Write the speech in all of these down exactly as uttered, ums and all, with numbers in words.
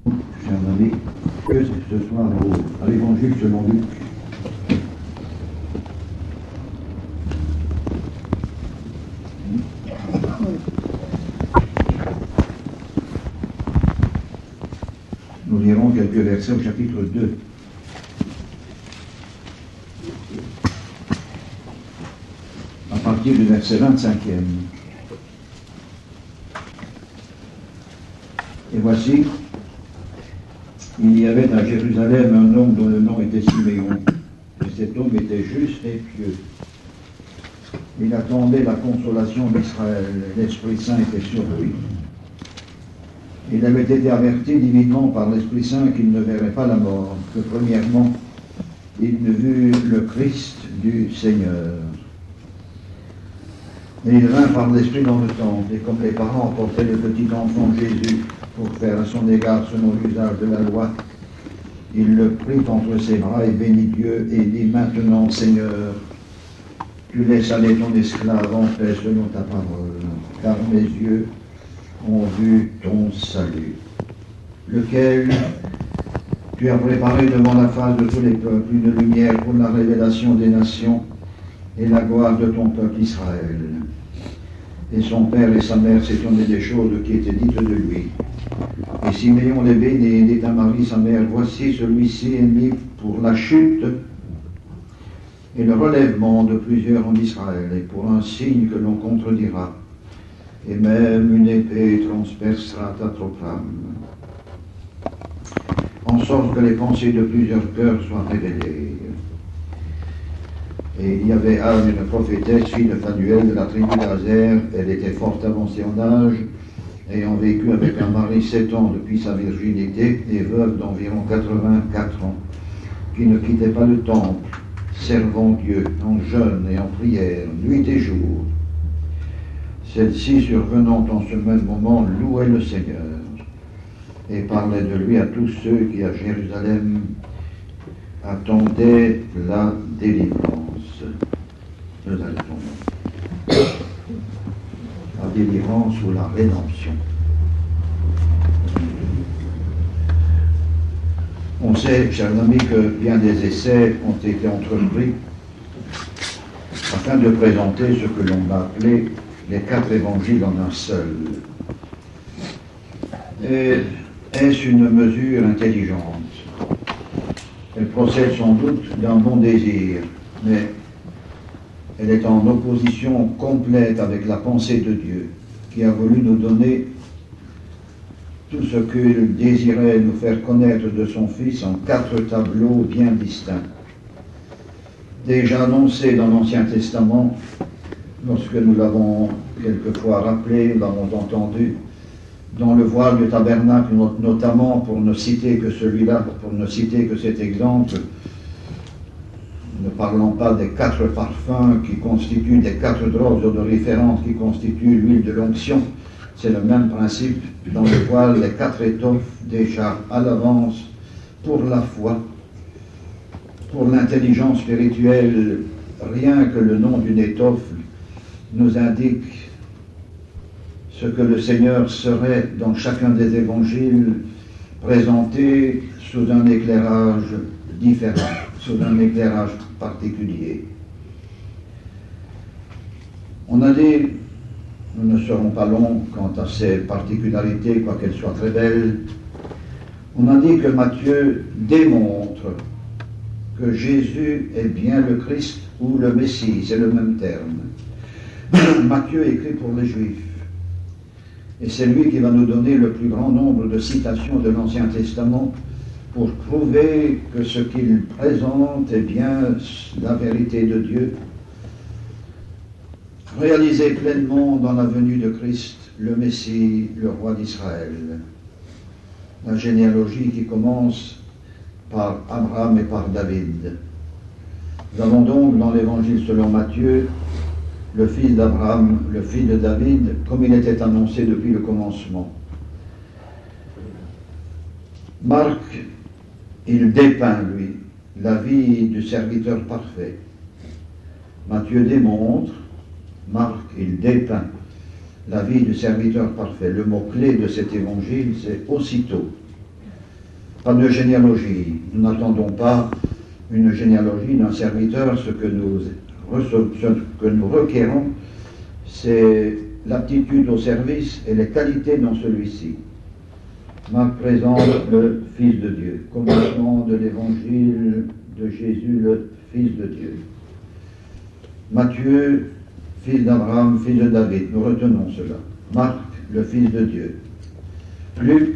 chers amis, que ce soir au, à l'Évangile selon Luc. Nous lirons quelques versets au chapitre deux. À partir du verset vingt-cinquième. Et voici, il y avait à Jérusalem un homme dont le nom était Siméon. Et cet homme était juste et pieux. Il attendait la consolation d'Israël. L'Esprit Saint était sur lui. Il avait été averti divinement par l'Esprit Saint qu'il ne verrait pas la mort, que premièrement, il ne vit le Christ du Seigneur. Et il vint par l'Esprit dans le temple, et comme les parents portaient le petit enfant Jésus pour faire à son égard selon l'usage de la loi, il le prit entre ses bras et bénit Dieu et dit: Maintenant, Seigneur, tu laisses aller ton esclave en paix selon ta parole, car mes yeux ont vu ton salut, lequel tu as préparé devant la face de tous les peuples, une lumière pour la révélation des nations et la gloire de ton peuple Israël. Et son père et sa mère s'étonnaient des choses qui étaient dites de lui. Et Siméon les bénit et dit à Marie sa mère: Voici celui-ci est mis pour la chute et le relèvement de plusieurs en Israël, et pour un signe que l'on contredira. Et même une épée transpercera ta propre âme, en sorte que les pensées de plusieurs cœurs soient révélées. Et il y avait Anne, une prophétesse, fille de Phanuel, de la tribu d'Azer. Elle était fort avancée en âge, ayant vécu avec un mari sept ans depuis sa virginité, et veuve d'environ quatre-vingt-quatre ans, qui ne quittait pas le temple, servant Dieu en jeûne et en prière, nuit et jour. Celle-ci, survenant en ce même moment, louait le Seigneur et parlait de lui à tous ceux qui, à Jérusalem, attendaient la délivrance. Nous allons la délivrance ou la rédemption. On sait, chers amis, que bien des essais ont été entrepris afin de présenter ce que l'on a appelé les quatre évangiles en un seul. Et est-ce une mesure intelligente? Elle procède sans doute d'un bon désir, mais elle est en opposition complète avec la pensée de Dieu, qui a voulu nous donner tout ce qu'il désirait nous faire connaître de son Fils en quatre tableaux bien distincts. Déjà annoncés dans l'Ancien Testament, lorsque nous l'avons quelquefois rappelé, nous l'avons entendu, dans le voile du tabernacle notamment, pour ne citer que celui-là, pour ne citer que cet exemple, ne parlons pas des quatre parfums qui constituent, des quatre drogues odoriférantes qui constituent l'huile de l'onction. C'est le même principe dans le voile, les quatre étoffes déjà à l'avance pour la foi, pour l'intelligence spirituelle. Rien que le nom d'une étoffe nous indique ce que le Seigneur serait dans chacun des évangiles, présenté sous un éclairage différent, sous un éclairage particulier. On a dit, nous ne serons pas longs quant à ces particularités, quoiqu'elles soient très belles, on a dit que Matthieu démontre que Jésus est bien le Christ ou le Messie, c'est le même terme. Matthieu écrit pour les Juifs. Et c'est lui qui va nous donner le plus grand nombre de citations de l'Ancien Testament pour prouver que ce qu'il présente est bien la vérité de Dieu, réalisée pleinement dans la venue de Christ, le Messie, le roi d'Israël. La généalogie qui commence par Abraham et par David. Nous avons donc dans l'Évangile selon Matthieu le fils d'Abraham, le fils de David, comme il était annoncé depuis le commencement. Marc, il dépeint, lui, la vie du serviteur parfait. Matthieu démontre, Marc, il dépeint la vie du serviteur parfait. Le mot-clé de cet évangile, c'est aussitôt. pas de généalogie. Nous n'attendons pas une généalogie d'un serviteur. Ce que nous, ce que nous requérons, c'est l'aptitude au service et les qualités dans celui-ci. Marc présente le Fils de Dieu, commencement de l'évangile de Jésus, le Fils de Dieu. Matthieu, fils d'Abraham, fils de David, nous retenons cela. Marc, le Fils de Dieu. Luc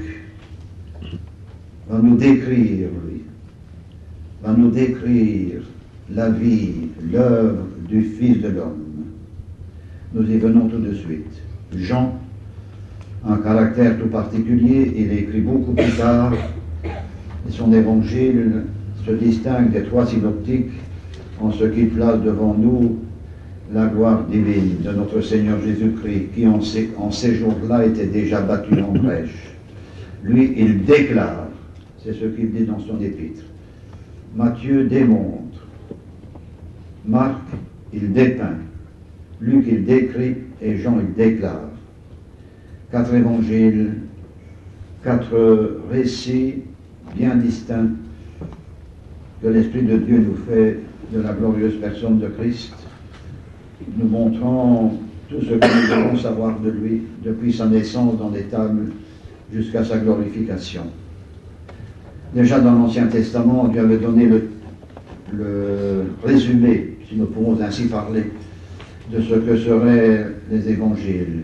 va nous décrire, lui, va nous décrire la vie, l'œuvre du Fils de l'homme. Nous y venons tout de suite. Jean, un caractère tout particulier, il écrit beaucoup plus tard, et son évangile se distingue des trois synoptiques en ce qui place devant nous la gloire divine de notre Seigneur Jésus-Christ, qui en ces, en ces jours-là était déjà battu en brèche. Lui, il déclare, c'est ce qu'il dit dans son épître. Matthieu démontre, Marc, il dépeint, Luc, il décrit, et Jean, il déclare. Quatre évangiles, quatre récits bien distincts que l'Esprit de Dieu nous fait de la glorieuse personne de Christ, nous montrant tout ce que nous devons savoir de lui depuis sa naissance dans les tables jusqu'à sa glorification. Déjà dans l'Ancien Testament, Dieu avait donné le, le résumé, si nous pouvons ainsi parler, de ce que seraient les évangiles.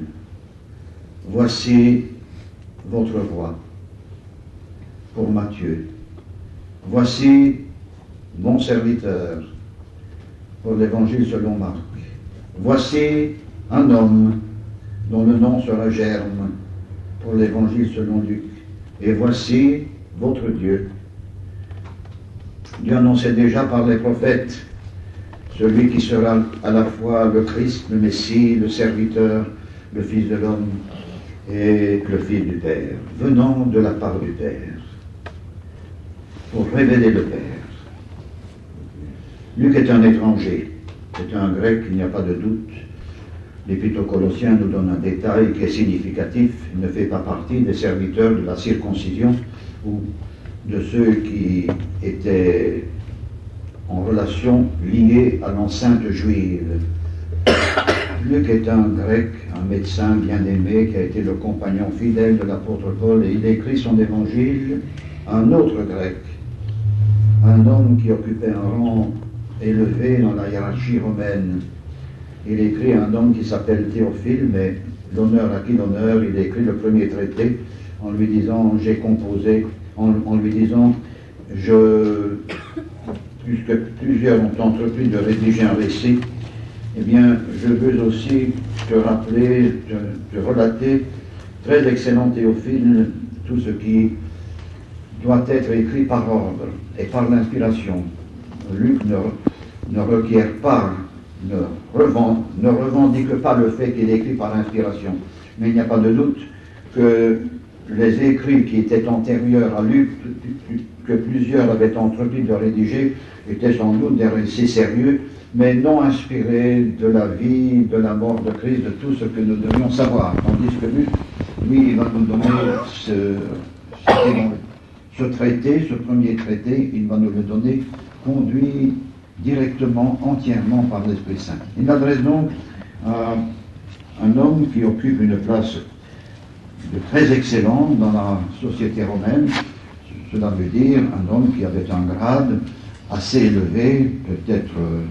Voici votre roi, pour Matthieu. Voici mon serviteur, pour l'évangile selon Marc. Voici un homme dont le nom sera Germe, pour l'évangile selon Luc. Et voici votre Dieu. Dieu annonçait déjà par les prophètes celui qui sera à la fois le Christ, le Messie, le serviteur, le Fils de l'homme et le Fils du Père, venant de la part du Père, pour révéler le Père. Luc est un étranger, c'est un grec, il n'y a pas de doute. L'Épître aux Colossiens nous donne un détail qui est significatif. Il ne fait pas partie des serviteurs de la circoncision ou de ceux qui étaient en relation liée à l'enceinte juive. Luc est un grec, un médecin bien aimé qui a été le compagnon fidèle de l'apôtre Paul, et il écrit son évangile à un autre grec, un homme qui occupait un rang élevé dans la hiérarchie romaine. Il écrit à un homme qui s'appelle Théophile, mais l'honneur à qui l'honneur, il écrit le premier traité en lui disant, j'ai composé, en, en lui disant, je, puisque plusieurs ont entrepris de rédiger un récit, eh bien, je veux aussi te rappeler, te, te relater, très excellent Théophile, tout ce qui doit être écrit par ordre et par l'inspiration. Luc ne, ne requiert pas, ne, revend, ne revendique pas le fait qu'il est écrit par inspiration. Mais il n'y a pas de doute que les écrits qui étaient antérieurs à Luc, que plusieurs avaient entrepris de rédiger, étaient sans doute des récits sérieux, mais non inspirés de la vie, de la mort de Christ, de tout ce que nous devions savoir. Tandis que Luc, lui, il va nous donner ce, ce, ce traité, ce premier traité, il va nous le donner, conduit directement, entièrement par l'Esprit Saint. Il adresse donc à un homme qui occupe une place de très excellente dans la société romaine. Cela veut dire un homme qui avait un grade assez élevé, peut-être euh,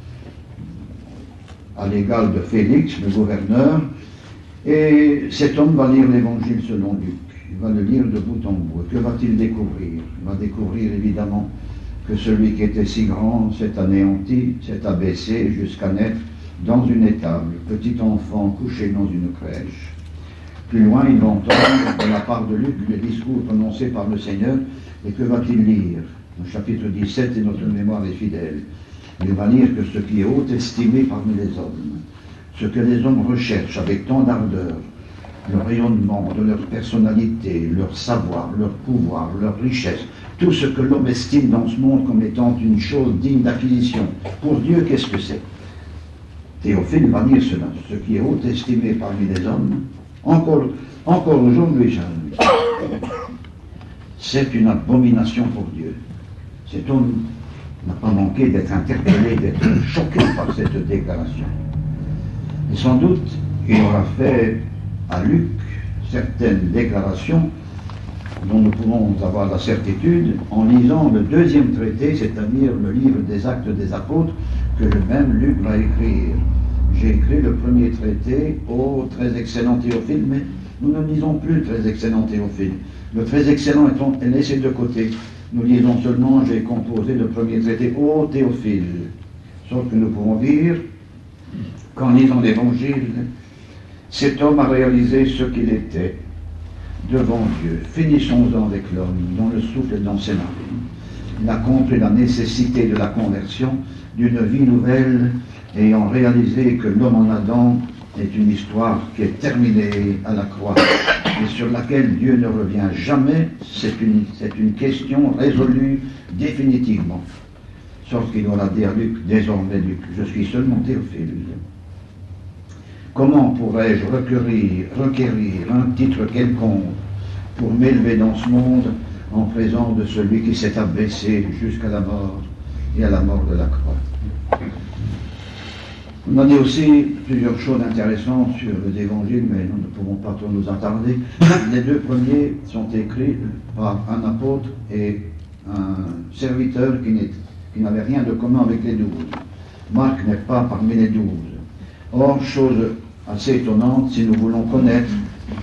à l'égal de Félix, le gouverneur, et cet homme va lire l'évangile selon Luc. Il va le lire de bout en bout. Que va-t-il découvrir? Il va découvrir évidemment que celui qui était si grand s'est anéanti, s'est abaissé jusqu'à naître dans une étable, petit enfant couché dans une crèche. Plus loin, il va entendre de la part de Luc le discours prononcé par le Seigneur. Et que va-t-il lire? Au chapitre dix-sept, et notre mémoire est fidèle. Il va lire que ce qui est haut estimé parmi les hommes, ce que les hommes recherchent avec tant d'ardeur, le rayonnement de leur personnalité, leur savoir, leur pouvoir, leur richesse, tout ce que l'homme estime dans ce monde comme étant une chose digne d'acquisition. Pour Dieu, qu'est-ce que c'est? Théophile va dire cela, ce qui est haut estimé parmi les hommes, encore, encore aujourd'hui, c'est une abomination pour Dieu. Cet homme n'a pas manqué d'être interpellé, d'être choqué par cette déclaration. Et sans doute, il aura fait à Luc certaines déclarations dont nous pouvons avoir la certitude en lisant le deuxième traité, c'est-à-dire le livre des Actes des Apôtres, que le même Luc va écrire. J'ai écrit le premier traité au très excellent Théophile, mais nous ne lisons plus le très excellent Théophile. Le très excellent est laissé de côté. Nous lisons seulement, j'ai composé le premier traité au Théophile. Sauf que nous pouvons dire qu'en lisant l'Évangile, cet homme a réalisé ce qu'il était devant Dieu. Finissons-en avec l'homme, dont le souffle est dans ses narines. Il a compris la nécessité de la conversion, d'une vie nouvelle, ayant réalisé que l'homme en Adam est une histoire qui est terminée à la croix et sur laquelle Dieu ne revient jamais. C'est une, c'est une question résolue définitivement. Sauf qu'il aura dit à Luc, désormais Luc, je suis seulement Théophile. Comment pourrais-je requérir, requérir un titre quelconque pour m'élever dans ce monde en présence de celui qui s'est abaissé jusqu'à la mort et à la mort de la croix? On a dit aussi plusieurs choses intéressantes sur les évangiles, mais nous ne pouvons pas trop nous attarder. Les deux premiers sont écrits par un apôtre et un serviteur qui, n'est, qui n'avait rien de commun avec les douze. Marc n'est pas parmi les douze. Or, chose assez étonnante, si nous voulons connaître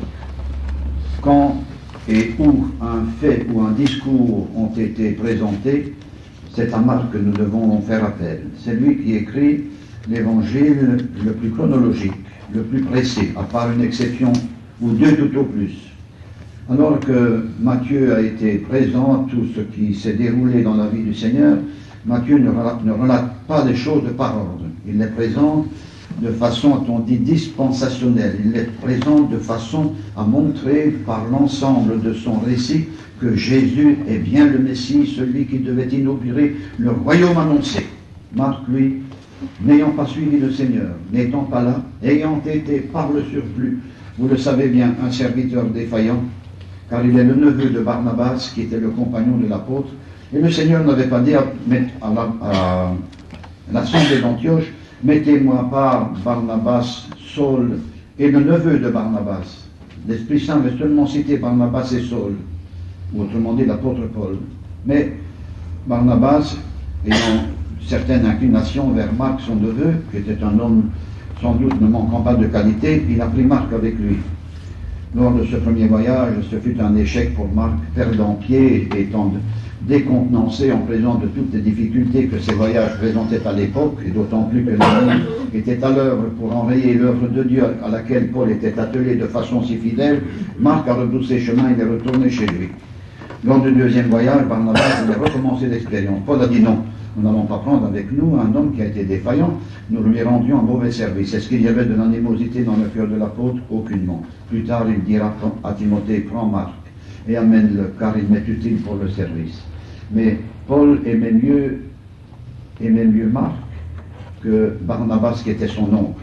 quand et où un fait ou un discours ont été présentés, c'est à Marc que nous devons faire appel. C'est lui qui écrit l'évangile le plus chronologique, le plus précis, à part une exception ou deux tout au plus. Alors que Matthieu a été présent à tout ce qui s'est déroulé dans la vie du Seigneur, Matthieu ne relate, ne relate pas les choses par ordre. Il les présente de façon, a-t-on dit, dispensationnelle. Il les présente de façon à montrer par l'ensemble de son récit que Jésus est bien le Messie, celui qui devait inaugurer le royaume annoncé. Marc, lui, n'ayant pas suivi le Seigneur, n'étant pas là, ayant été par le surplus, vous le savez bien, un serviteur défaillant, car il est le neveu de Barnabas, qui était le compagnon de l'apôtre, et le Seigneur n'avait pas dit à, à, la, à l'assemblée d'Antioche, mettez-moi à part Barnabas, Saul et le neveu de Barnabas. L'Esprit Saint avait seulement cité Barnabas et Saul, ou autrement dit l'apôtre Paul. Mais Barnabas, ayant certaines inclinations vers Marc, son neveu, qui était un homme sans doute ne manquant pas de qualité, il a pris Marc avec lui. Lors de ce premier voyage, ce fut un échec pour Marc, perdant pied et étant décontenancé en présence de toutes les difficultés que ces voyages présentaient à l'époque, et d'autant plus que l'ennemi était à l'œuvre pour enrayer l'œuvre de Dieu à laquelle Paul était attelé de façon si fidèle. Marc a rebroussé chemin et est retourné chez lui. Lors du deuxième voyage, Barnabas voulait recommencer l'expérience. Paul a dit non, nous n'allons pas prendre avec nous un homme qui a été défaillant, nous lui rendions un mauvais service. Est-ce qu'il y avait de l'animosité dans le cœur de l'apôtre? Aucunement. Plus tard, il dira à Timothée, prends Marc et amène-le, car il m'est utile pour le service. Mais Paul aimait mieux, aimait mieux Marc que Barnabas, qui était son oncle.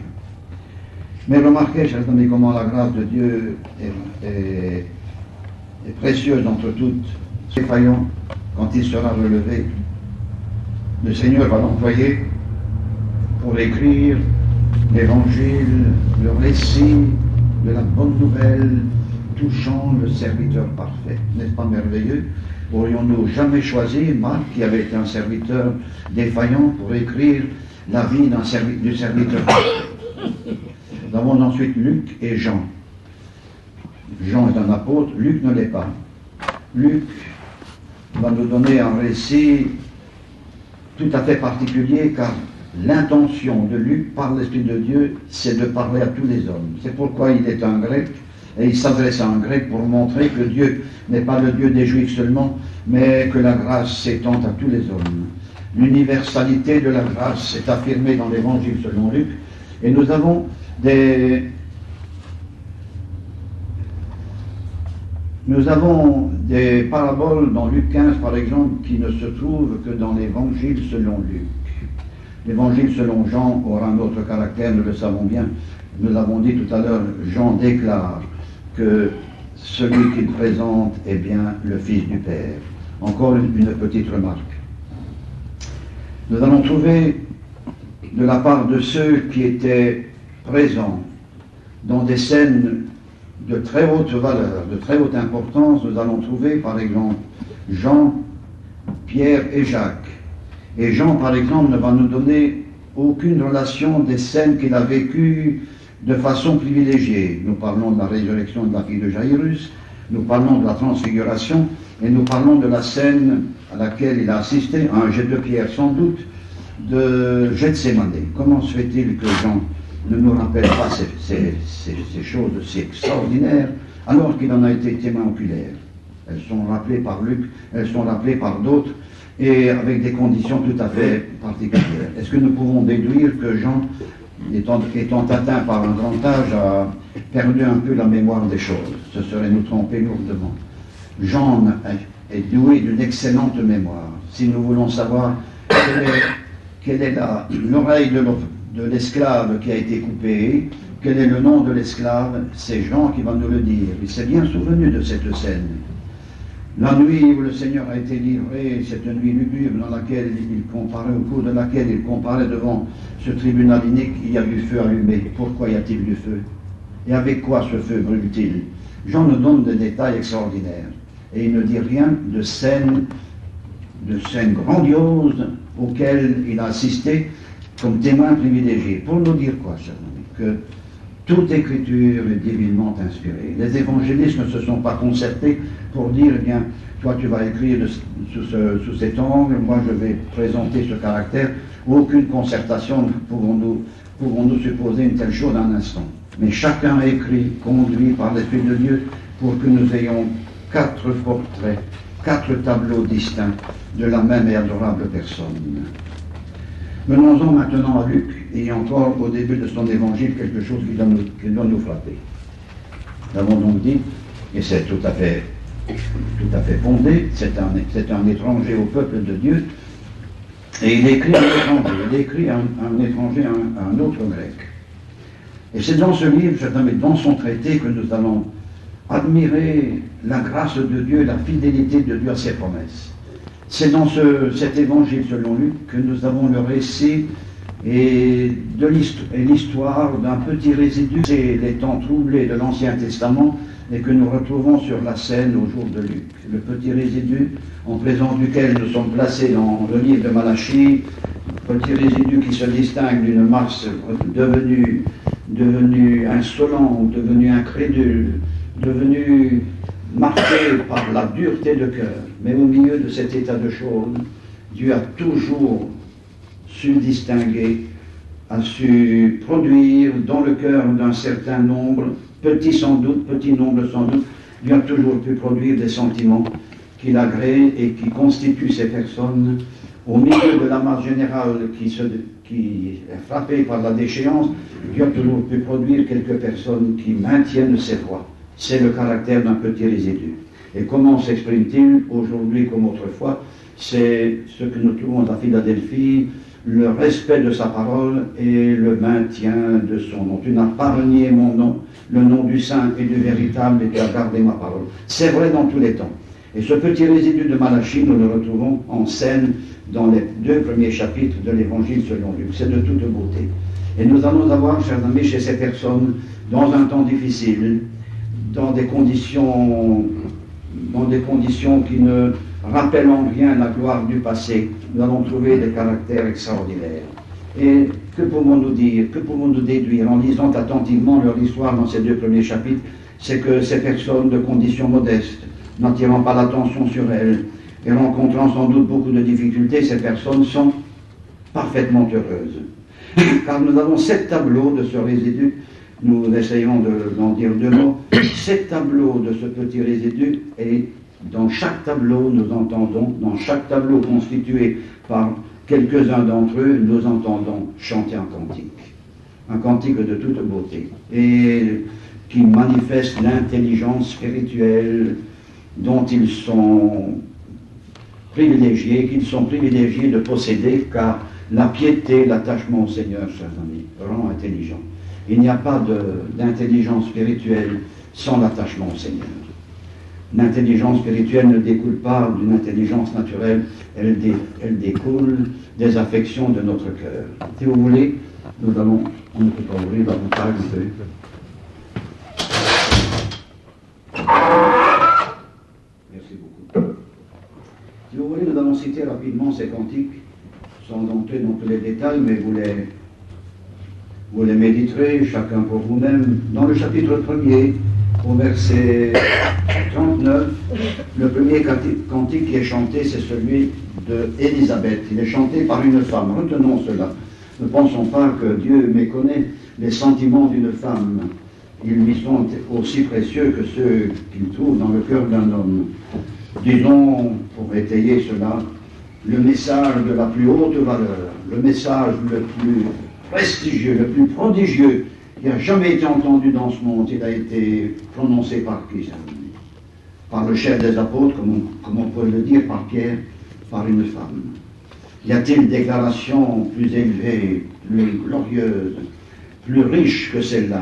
Mais remarquez, chers amis, comment la grâce de Dieu est, est, est précieuse entre toutes. Défaillant, quand il sera relevé, le Seigneur va l'employer pour écrire l'évangile, le récit de la bonne nouvelle touchant le serviteur parfait. N'est-ce pas merveilleux? Aurions-nous jamais choisi Marc, qui avait été un serviteur défaillant, pour écrire la vie d'un servi- du serviteur parfait? Nous avons ensuite Luc et Jean. Jean est un apôtre, Luc ne l'est pas. Luc va nous donner un récit tout à fait particulier, car l'intention de Luc, par l'Esprit de Dieu, c'est de parler à tous les hommes. C'est pourquoi il est un grec, et il s'adresse à un grec pour montrer que Dieu n'est pas le Dieu des Juifs seulement, mais que la grâce s'étend à tous les hommes. L'universalité de la grâce est affirmée dans l'Évangile selon Luc, et nous avons des... Nous avons des paraboles dans Luc quinze, par exemple, qui ne se trouvent que dans l'Évangile selon Luc. L'Évangile selon Jean aura un autre caractère, nous le savons bien. Nous l'avons dit tout à l'heure, Jean déclare que celui qu'il présente est bien le Fils du Père. Encore une, une petite remarque. Nous allons trouver de la part de ceux qui étaient présents dans des scènes de très haute valeur, de très haute importance, nous allons trouver par exemple Jean, Pierre et Jacques. Et Jean, par exemple, ne va nous donner aucune relation des scènes qu'il a vécues de façon privilégiée. Nous parlons de la résurrection de la fille de Jairus, nous parlons de la transfiguration, et nous parlons de la scène à laquelle il a assisté, à un jet de pierre sans doute, de Gethsémane. Comment se fait-il que Jean ne nous rappelle pas ces, ces, ces, ces choses si extraordinaires, alors qu'il en a été témoin oculaire? Elles sont rappelées par Luc, elles sont rappelées par d'autres, et avec des conditions tout à fait particulières. Est-ce que nous pouvons déduire que Jean, étant, étant atteint par un grand âge, a perdu un peu la mémoire des choses? Ce serait nous tromper lourdement. Jean est doué d'une excellente mémoire. Si nous voulons savoir quelle est, quelle est la, l'oreille de, de l'esclave qui a été coupée, quel est le nom de l'esclave, c'est Jean qui va nous le dire. Il s'est bien souvenu de cette scène. La nuit où le Seigneur a été livré, cette nuit lugubre dans laquelle il comparait, au cours de laquelle il comparait devant ce tribunal inique, il y a du feu allumé. Pourquoi y a-t-il du feu? Et avec quoi ce feu brûle-t-il? Jean nous donne des détails extraordinaires. Et il ne dit rien de scènes, de scènes grandioses auxquelles il a assisté comme témoin privilégié. Pour nous dire quoi, chers amis? Que toute écriture est divinement inspirée. Les évangélistes ne se sont pas concertés pour dire, eh bien, toi tu vas écrire de, sous, ce, sous cet angle, moi je vais présenter ce caractère. Aucune concertation, pouvons-nous pouvons-nous supposer une telle chose en un instant. Mais chacun a écrit, conduit par l'Esprit de Dieu, pour que nous ayons quatre portraits, quatre tableaux distincts de la même et adorable personne. Venons-en maintenant à Luc, et encore au début de son évangile, quelque chose qui doit nous, qui doit nous frapper. Nous avons donc dit, et c'est tout à fait, tout à fait fondé, c'est un, c'est un étranger au peuple de Dieu, et il écrit un étranger, il écrit un, un étranger à un, un autre grec. Et c'est dans ce livre, dans son traité, que nous allons admirer la grâce de Dieu, la fidélité de Dieu à ses promesses. C'est dans ce, cet évangile selon Luc que nous avons le récit et de l'histoire d'un petit résidu. C'est les temps troublés de l'Ancien Testament et que nous retrouvons sur la scène au jour de Luc. Le petit résidu en présence duquel nous sommes placés dans le livre de Malachie, petit résidu qui se distingue d'une masse devenue, devenue insolente, ou devenue incrédule, devenue marqué par la dureté de cœur. Mais au milieu de cet état de choses, Dieu a toujours su distinguer, a su produire dans le cœur d'un certain nombre, petit sans doute, petit nombre sans doute, Dieu a toujours pu produire des sentiments qu'il agrée et qui constituent ces personnes au milieu de la masse générale qui, se, qui est frappée par la déchéance. Dieu a toujours pu produire quelques personnes qui maintiennent ses voies. C'est le caractère d'un petit résidu. Et comment s'exprime-t-il aujourd'hui comme autrefois? C'est ce que nous trouvons à Philadelphie, le respect de sa parole et le maintien de son nom. Tu n'as pas renié mon nom, le nom du saint et du véritable, et tu as gardé ma parole. C'est vrai dans tous les temps. Et ce petit résidu de Malachie, nous le retrouvons en scène dans les deux premiers chapitres de l'Évangile selon Luc. C'est de toute beauté. Et nous allons avoir, chers amis, chez ces personnes, dans un temps difficile, dans des conditions, dans des conditions qui ne rappellent en rien la gloire du passé, nous allons trouver des caractères extraordinaires. Et que pouvons-nous dire, que pouvons-nous déduire en lisant attentivement leur histoire dans ces deux premiers chapitres? C'est que ces personnes de conditions modestes, n'attirant pas l'attention sur elles et rencontrant sans doute beaucoup de difficultés, ces personnes sont parfaitement heureuses. Car nous avons sept tableaux de ce résidu. Nous essayons d'en dire deux mots. Sept tableaux de ce petit résidu, et dans chaque tableau, nous entendons, dans chaque tableau constitué par quelques-uns d'entre eux, nous entendons chanter un cantique. Un cantique de toute beauté, et qui manifeste l'intelligence spirituelle dont ils sont privilégiés, qu'ils sont privilégiés de posséder, car la piété, l'attachement au Seigneur, chers amis, rend intelligent. Il n'y a pas de, d'intelligence spirituelle sans l'attachement au Seigneur. L'intelligence spirituelle ne découle pas d'une intelligence naturelle, elle, dé, elle découle des affections de notre cœur. Si vous voulez, nous allons, on ne peut pas ouvrir davantage. Merci beaucoup. Si vous voulez, nous allons citer rapidement ces cantiques, sans entrer dans tous les détails, mais vous les, vous les méditerez, chacun pour vous-même. Dans le chapitre premier, au verset trente-neuf, le premier cantique qui est chanté, c'est celui d'Élisabeth. Il est chanté par une femme. Retenons cela. Ne pensons pas que Dieu méconnaît les sentiments d'une femme. Ils lui sont aussi précieux que ceux qu'il trouve dans le cœur d'un homme. Disons, pour étayer cela, le message de la plus haute valeur, le message le plus prestigieux, le plus prodigieux qui a jamais été entendu dans ce monde, il a été prononcé par qui? Par le chef des apôtres, comme on, comme on peut le dire, par Pierre, par une femme. Y a-t-il déclaration plus élevée, plus glorieuse, plus riche que celle-là?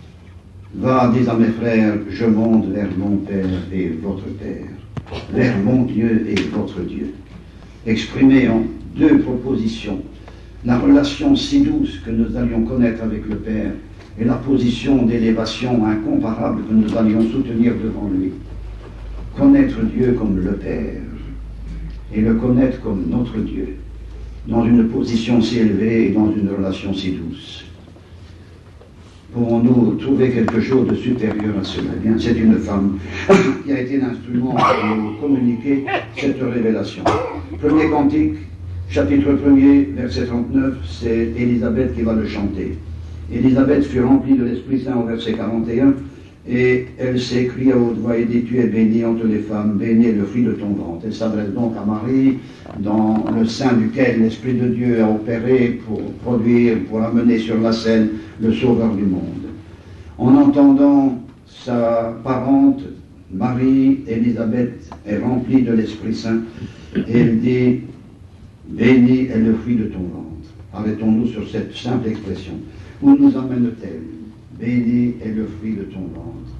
Va, dis à mes frères, je monte vers mon Père et votre Père, vers mon Dieu et votre Dieu. Exprimé en deux propositions, la relation si douce que nous allions connaître avec le Père et la position d'élévation incomparable que nous allions soutenir devant lui. Connaître Dieu comme le Père et le connaître comme notre Dieu, dans une position si élevée et dans une relation si douce. Pourrons-nous trouver quelque chose de supérieur à cela? Eh bien, c'est une femme qui a été l'instrument pour nous communiquer cette révélation. Premier cantique, chapitre premier, verset trente-neuf, c'est Élisabeth qui va le chanter. Élisabeth fut remplie de l'Esprit Saint au verset quarante et un, et elle s'écria à haute voix et dit, tu es bénie entre les femmes, béni est le fruit de ton ventre. Elle s'adresse donc à Marie, dans le sein duquel l'Esprit de Dieu a opéré pour produire, pour amener sur la scène le Sauveur du monde. En entendant sa parente, Marie, Élisabeth est remplie de l'Esprit Saint, et elle dit, béni est le fruit de ton ventre. Arrêtons-nous sur cette simple expression. Où nous amène-t-elle? Béni est le fruit de ton ventre.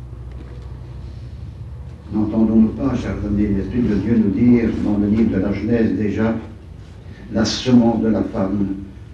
N'entendons-nous pas, chers amis, l'Esprit de Dieu nous dire dans le livre de la Genèse déjà, la semence de la femme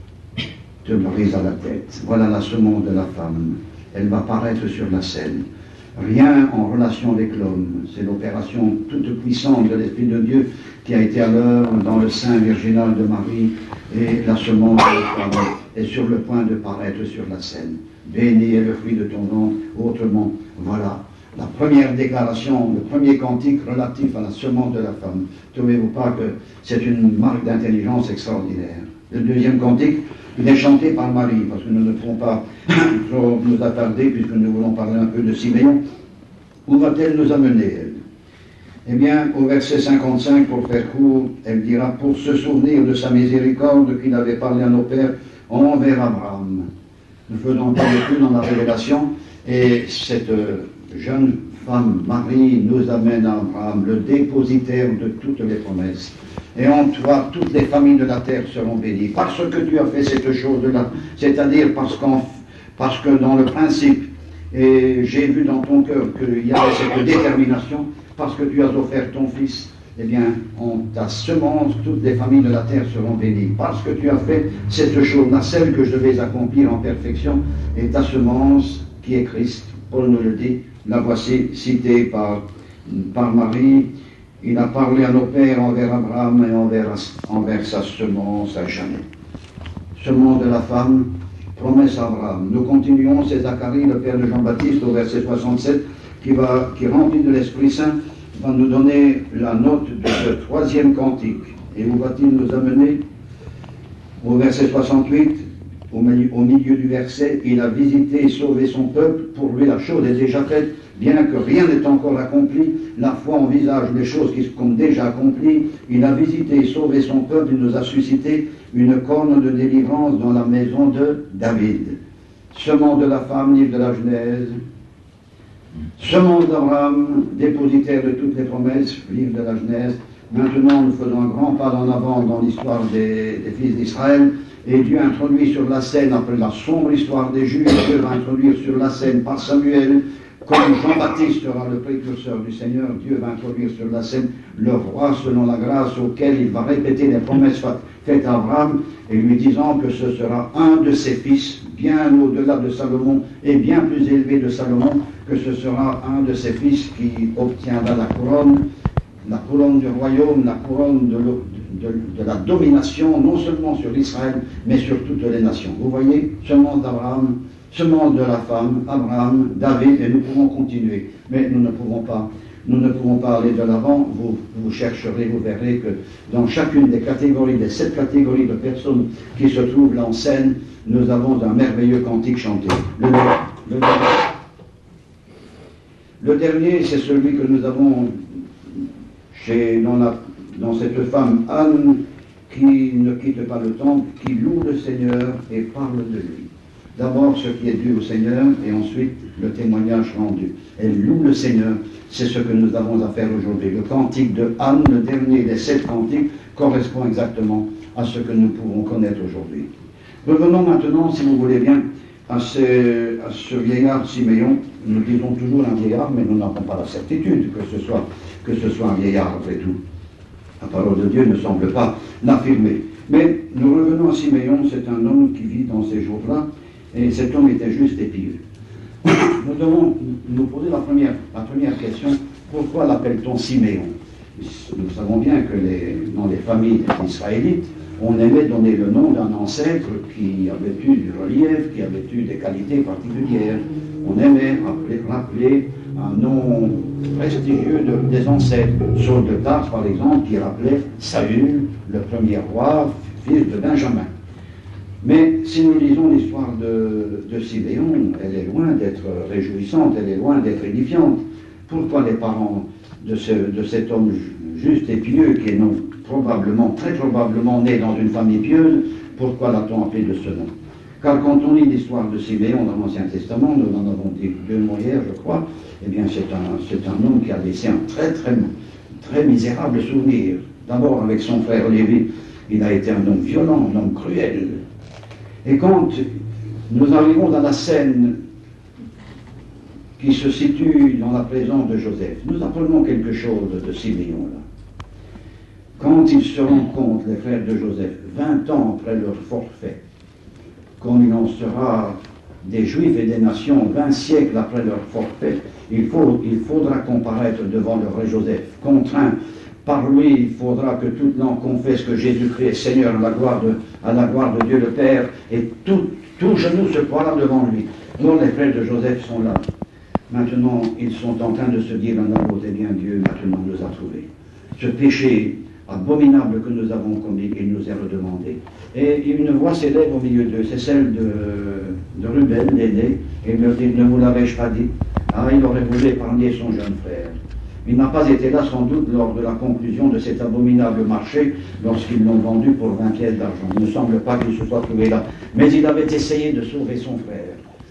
te brise à la tête. Voilà la semence de la femme. Elle va paraître sur la scène. Rien en relation avec l'homme. C'est l'opération toute puissante de l'Esprit de Dieu qui a été à l'œuvre dans le sein virginal de Marie, et la semence de la femme est sur le point de paraître sur la scène. Béni est le fruit de ton ventre. Autrement, voilà la première déclaration, le premier cantique relatif à la semence de la femme. Ne trouvez-vous pas que c'est une marque d'intelligence extraordinaire? Le deuxième cantique, il est chanté par Marie, parce que nous ne pouvons pas trop nous attarder, puisque nous voulons parler un peu de Siméon. Où va-t-elle nous amener, elle? Eh bien, au verset cinquante-cinq, pour faire court, elle dira, pour se souvenir de sa miséricorde qu'il avait parlé à nos pères envers Abraham. Nous faisons pas de plus dans la révélation, et cette jeune femme, Marie, nous amène à Abraham, le dépositaire de toutes les promesses. Et en toi, toutes les familles de la terre seront bénies. Parce que tu as fait cette chose-là, c'est-à-dire parce, qu'en, parce que dans le principe, et j'ai vu dans ton cœur qu'il y avait cette détermination, parce que tu as offert ton fils, eh bien, en ta semence, toutes les familles de la terre seront bénies. Parce que tu as fait cette chose-là, celle que je devais accomplir en perfection, et ta semence, qui est Christ, Paul nous le dit, la voici citée par, par Marie. Il a parlé à nos pères envers Abraham et envers, envers sa semence à jamais. Semence de la femme, promesse à Abraham. Nous continuons, c'est Zacharie, le père de Jean-Baptiste, au verset soixante-sept, qui, va, qui rempli de l'Esprit Saint, va nous donner la note de ce troisième cantique. Et où va-t-il nous amener? Au verset soixante-huit, au milieu, au milieu du verset, il a visité et sauvé son peuple. Pour lui, la chose est déjà faite, bien que rien n'est encore accompli. La foi envisage les choses qui sont déjà accomplies. Il a visité et sauvé son peuple. Il nous a suscité une corne de délivrance dans la maison de David. Semence de la femme, livre de la Genèse. Semence d'Abraham, dépositaire de toutes les promesses, livre de la Genèse. Maintenant, nous faisons un grand pas en avant dans l'histoire des, des fils d'Israël. Et Dieu introduit sur la scène, après la sombre histoire des Juifs, Dieu va introduire sur la scène par Samuel Comme Jean-Baptiste sera le précurseur du Seigneur, Dieu va introduire sur la scène le roi selon la grâce auquel il va répéter les promesses faites à Abraham et lui disant que ce sera un de ses fils, bien au-delà de Salomon et bien plus élevé de Salomon, que ce sera un de ses fils qui obtiendra la couronne, la couronne du royaume, la couronne de, de, de la domination, non seulement sur Israël, mais sur toutes les nations. Vous voyez, semence d'Abraham, semence de la femme, Abraham, David, et nous pouvons continuer. Mais nous ne pouvons pas, nous ne pouvons pas aller de l'avant. Vous, vous chercherez, vous verrez que dans chacune des catégories, des sept catégories de personnes qui se trouvent là en scène, nous avons un merveilleux cantique chanté. Le, le, le dernier, c'est celui que nous avons chez, dans, la, dans cette femme Anne, qui ne quitte pas le temple, qui loue le Seigneur et parle de lui. D'abord ce qui est dû au Seigneur et ensuite le témoignage rendu. Elle loue le Seigneur, c'est ce que nous avons à faire aujourd'hui. Le cantique de Anne, le dernier des sept cantiques, correspond exactement à ce que nous pouvons connaître aujourd'hui. Revenons maintenant, si vous voulez bien, à ce, à ce vieillard Siméon. Nous disons toujours un vieillard, mais nous n'avons pas la certitude que ce soit, que ce soit un vieillard après tout. La parole de Dieu ne semble pas l'affirmer. Mais nous revenons à Siméon, c'est un homme qui vit dans ces jours-là, et cet homme était juste et pieux. Nous devons nous poser la première, la première question, pourquoi l'appelle-t-on Siméon? Nous savons bien que les, dans les familles israélites, on aimait donner le nom d'un ancêtre qui avait eu du relief, qui avait eu des qualités particulières. On aimait rappeler, rappeler un nom prestigieux de, des ancêtres. Saul de Tarse, par exemple, qui rappelait Saül, le premier roi, fils de Benjamin. Mais si nous lisons l'histoire de, de Siméon, elle est loin d'être réjouissante, elle est loin d'être édifiante. Pourquoi les parents de, ce, de cet homme juste et pieux, qui est non, probablement, très probablement né dans une famille pieuse, pourquoi l'a-t-on appelé de ce nom? Car quand on lit l'histoire de Siméon dans l'Ancien Testament, nous en avons dit deux mots hier, je crois, eh bien c'est un, c'est un homme qui a laissé un très très, très misérable souvenir. D'abord avec son frère Lévi, il a été un homme violent, un homme cruel. Et quand nous arrivons à la scène qui se situe dans la présence de Joseph, nous apprenons quelque chose de Siméon là. Quand ils se rendent compte, les frères de Joseph, vingt ans après leur forfait, comme il en sera des Juifs et des nations, vingt siècles après leur forfait, il, faut, il faudra comparaître devant le vrai Joseph, contraint par lui, il faudra que toute langue confesse que Jésus-Christ est Seigneur à la gloire de, à la gloire de Dieu le Père, et tout, tout genou se croira devant lui. Donc les frères de Joseph sont là. Maintenant, ils sont en train de se dire l'un à l'autre, eh bien Dieu maintenant nous a trouvés. Ce péché abominable que nous avons commis, il nous est redemandé. Et une voix s'élève au milieu d'eux, c'est celle de, de Ruben, l'aîné, et il leur dit, ne vous l'avais-je pas dit? Ah, il aurait voulu épargner son jeune frère. Il n'a pas été là sans doute lors de la conclusion de cet abominable marché, lorsqu'ils l'ont vendu pour vingt pièces d'argent. Il ne semble pas qu'il se soit trouvé là. Mais il avait essayé de sauver son frère.